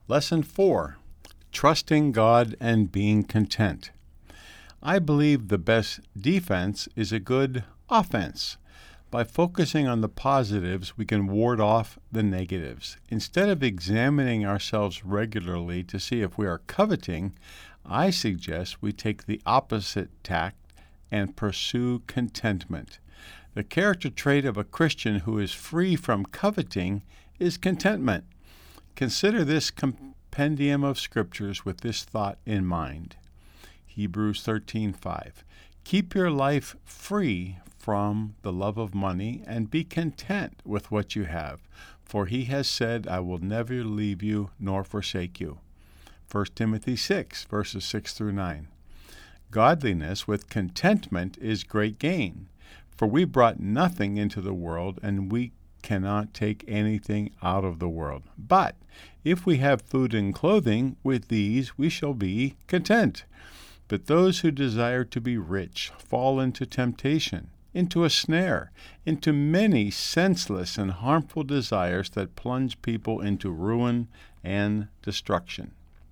Lesson 4. Trusting God and being content. I believe the best defense is a good offense. By focusing on the positives, we can ward off the negatives. Instead of examining ourselves regularly to see if we are coveting, I suggest we take the opposite tack and pursue contentment. The character trait of a Christian who is free from coveting is contentment. Consider this compendium of scriptures with this thought in mind. Hebrews 13:5. Keep your life free from the love of money and be content with what you have, for he has said, I will never leave you nor forsake you. 1 Timothy 6, verses 6 through 9. Godliness with contentment is great gain, for we brought nothing into the world, and we cannot take anything out of the world. But if we have food and clothing, with these we shall be content. But those who desire to be rich fall into temptation, into a snare, into many senseless and harmful desires that plunge people into ruin and destruction.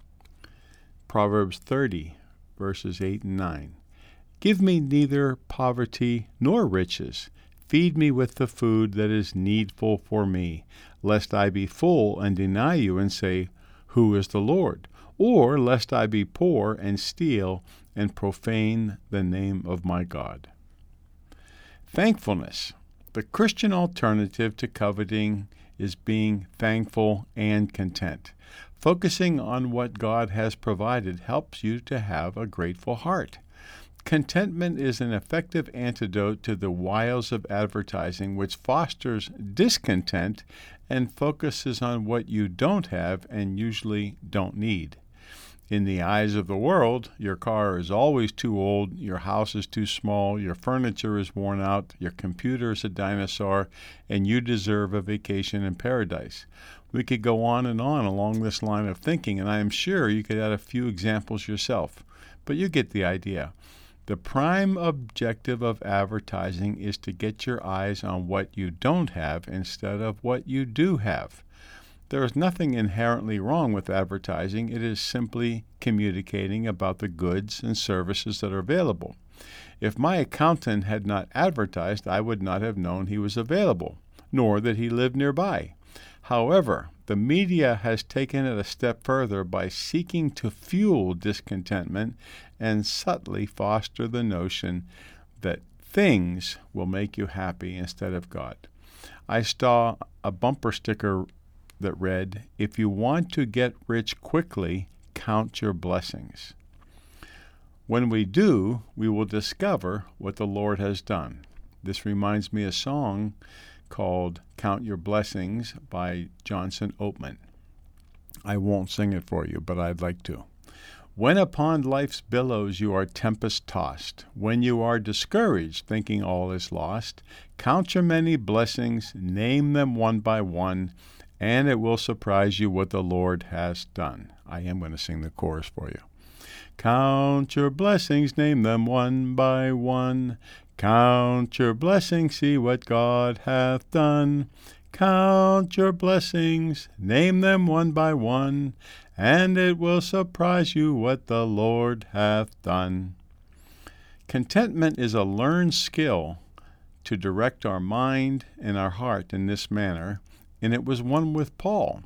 Proverbs 30, verses 8 and 9. Give me neither poverty nor riches. Feed me with the food that is needful for me, lest I be full and deny you and say, Who is the Lord? Or lest I be poor and steal and profane the name of my God. Thankfulness. The Christian alternative to coveting is being thankful and content. Focusing on what God has provided helps you to have a grateful heart. Contentment is an effective antidote to the wiles of advertising, which fosters discontent and focuses on what you don't have and usually don't need. In the eyes of the world, your car is always too old, your house is too small, your furniture is worn out, your computer is a dinosaur, and you deserve a vacation in paradise. We could go on and on along this line of thinking, and I am sure you could add a few examples yourself, but you get the idea. The prime objective of advertising is to get your eyes on what you don't have instead of what you do have. There is nothing inherently wrong with advertising. It is simply communicating about the goods and services that are available. If my accountant had not advertised, I would not have known he was available, nor that he lived nearby. However, the media has taken it a step further by seeking to fuel discontentment and subtly foster the notion that things will make you happy instead of God. I saw a bumper sticker that read, If you want to get rich quickly, count your blessings. When we do, we will discover what the Lord has done. This reminds me of a song called Count Your Blessings by Johnson Oatman. I won't sing it for you, but I'd like to. When upon life's billows you are tempest-tossed, when you are discouraged, thinking all is lost, count your many blessings, name them one by one, and it will surprise you what the Lord has done. I am going to sing the chorus for you. Count your blessings, name them one by one. Count your blessings, see what God hath done. Count your blessings, name them one by one, and it will surprise you what the Lord hath done. Contentment is a learned skill to direct our mind and our heart in this manner, and it was one with Paul,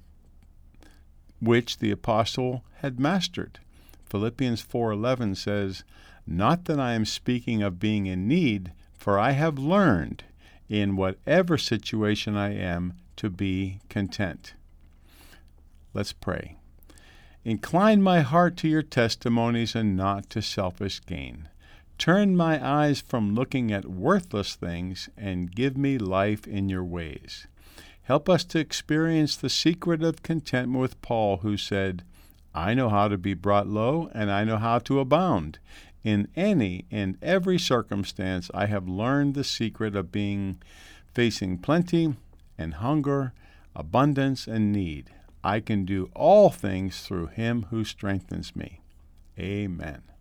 which the apostle had mastered. Philippians 4:11 says, Not that I am speaking of being in need, for I have learned in whatever situation I am to be content. Let's pray. Incline my heart to your testimonies and not to selfish gain. Turn my eyes from looking at worthless things and give me life in your ways. Help us to experience the secret of contentment with Paul, who said, I know how to be brought low, and I know how to abound. In any and every circumstance, I have learned the secret of facing plenty and hunger, abundance and need. I can do all things through him who strengthens me. Amen.